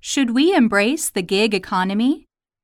Should we embrace the gig economy?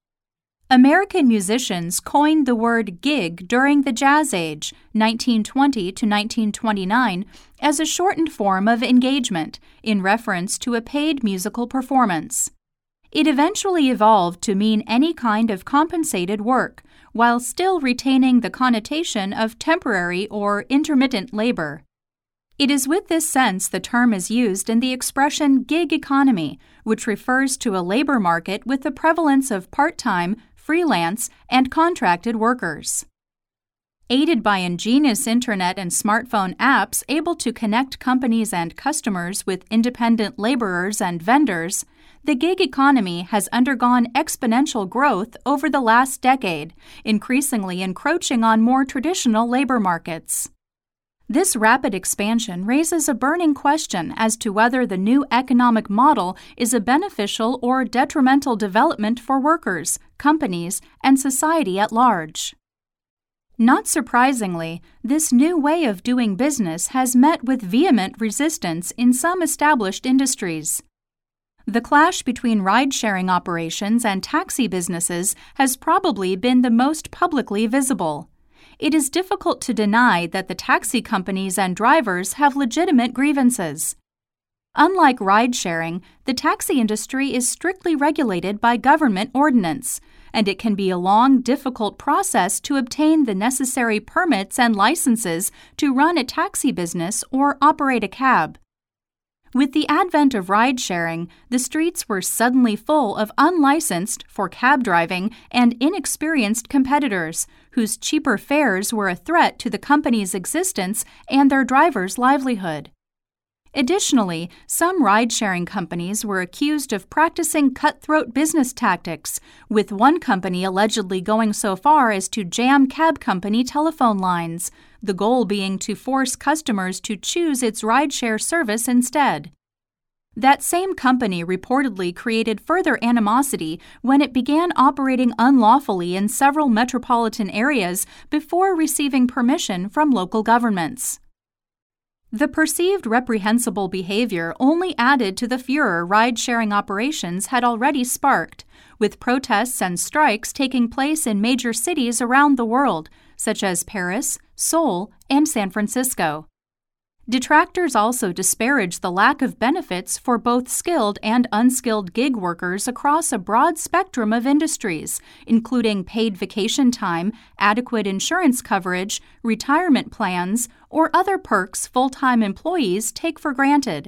American musicians coined the word gig during the Jazz Age, 1920 to 1929, as a shortened form of engagement in reference to a paid musical performance. It eventually evolved to mean any kind of compensated work, while still retaining the connotation of temporary or intermittent labor. It is with this sense the term is used in the expression gig economy, which refers to a labor market with the prevalence of part-time, freelance, and contracted workers. Aided by ingenious internet and smartphone apps able to connect companies and customers with independent laborers and vendors, the gig economy has undergone exponential growth over the last decade, increasingly encroaching on more traditional labor markets. This rapid expansion raises a burning question as to whether the new economic model is a beneficial or detrimental development for workers, companies, and society at large. Not surprisingly, this new way of doing business has met with vehement resistance in some established industries. The clash between ride-sharing operations and taxi businesses has probably been the most publicly visible. It is difficult to deny that the taxi companies and drivers have legitimate grievances. Unlike ride-sharing, the taxi industry is strictly regulated by government ordinance, and it can be a long, difficult process to obtain the necessary permits and licenses to run a taxi business or operate a cab. With the advent of ride-sharing, the streets were suddenly full of unlicensed for cab driving and inexperienced competitors, whose cheaper fares were a threat to the company's existence and their drivers' livelihood. Additionally, some ride-sharing companies were accused of practicing cutthroat business tactics, with one company allegedly going so far as to jam cab company telephone lines, the goal being to force customers to choose its ride-share service instead. That same company reportedly created further animosity when it began operating unlawfully in several metropolitan areas before receiving permission from local governments. The perceived reprehensible behavior only added to the furor ride-sharing operations had already sparked, with protests and strikes taking place in major cities around the world, such as Paris, Seoul, and San Francisco. Detractors also disparage the lack of benefits for both skilled and unskilled gig workers across a broad spectrum of industries, including paid vacation time, adequate insurance coverage, retirement plans, or other perks full-time employees take for granted.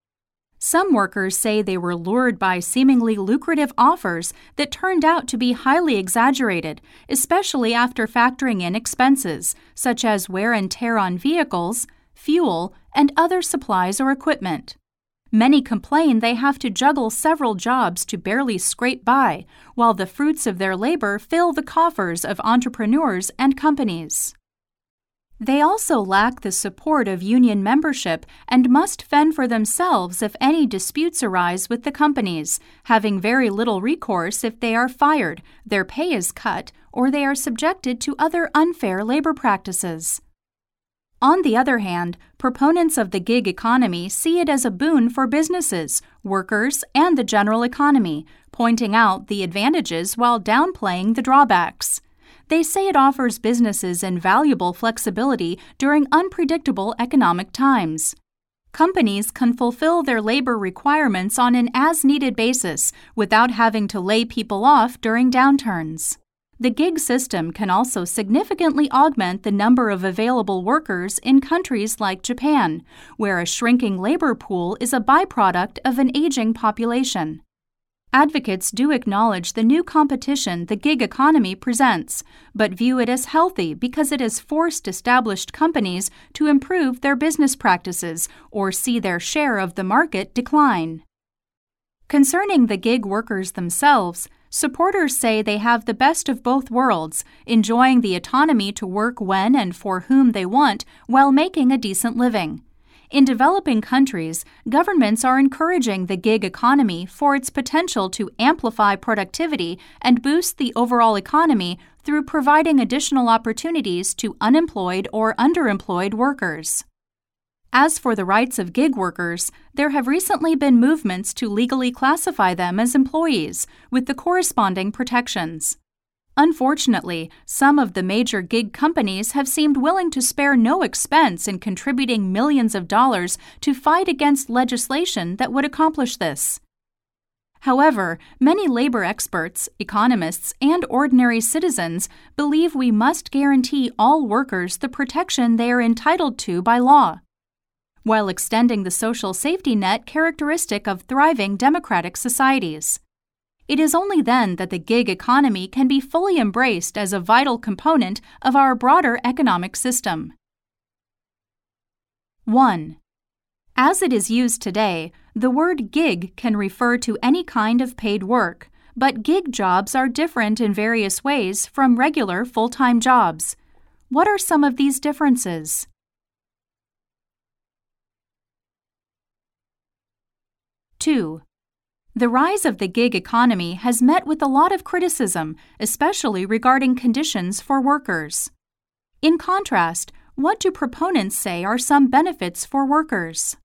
Some workers say they were lured by seemingly lucrative offers that turned out to be highly exaggerated, especially after factoring in expenses, such as wear and tear on vehicles, fuel, and other supplies or equipment. Many complain they have to juggle several jobs to barely scrape by, while the fruits of their labor fill the coffers of entrepreneurs and companies. They also lack the support of union membership and must fend for themselves if any disputes arise with the companies, having very little recourse if they are fired, their pay is cut, or they are subjected to other unfair labor practices. On the other hand, proponents of the gig economy see it as a boon for businesses, workers, and the general economy, pointing out the advantages while downplaying the drawbacks. They say it offers businesses invaluable flexibility during unpredictable economic times. Companies can fulfill their labor requirements on an as-needed basis without having to lay people off during downturns. The gig system can also significantly augment the number of available workers in countries like Japan, where a shrinking labor pool is a byproduct of an aging population. Advocates do acknowledge the new competition the gig economy presents, but view it as healthy because it has forced established companies to improve their business practices or see their share of the market decline. Concerning the gig workers themselves, supporters say they have the best of both worlds, enjoying the autonomy to work when and for whom they want while making a decent living. In developing countries, governments are encouraging the gig economy for its potential to amplify productivity and boost the overall economy through providing additional opportunities to unemployed or underemployed workers. As for the rights of gig workers, there have recently been movements to legally classify them as employees, with the corresponding protections. Unfortunately, some of the major gig companies have seemed willing to spare no expense in contributing millions of dollars to fight against legislation that would accomplish this. However, many labor experts, economists, and ordinary citizens believe we must guarantee all workers the protection they are entitled to by law, while extending the social safety net characteristic of thriving democratic societies. It is only then that the gig economy can be fully embraced as a vital component of our broader economic system. 1. As it is used today, the word gig can refer to any kind of paid work, but gig jobs are different in various ways from regular full-time jobs. What are some of these differences? 2. The rise of the gig economy has met with a lot of criticism, especially regarding conditions for workers. In contrast, what do proponents say are some benefits for workers?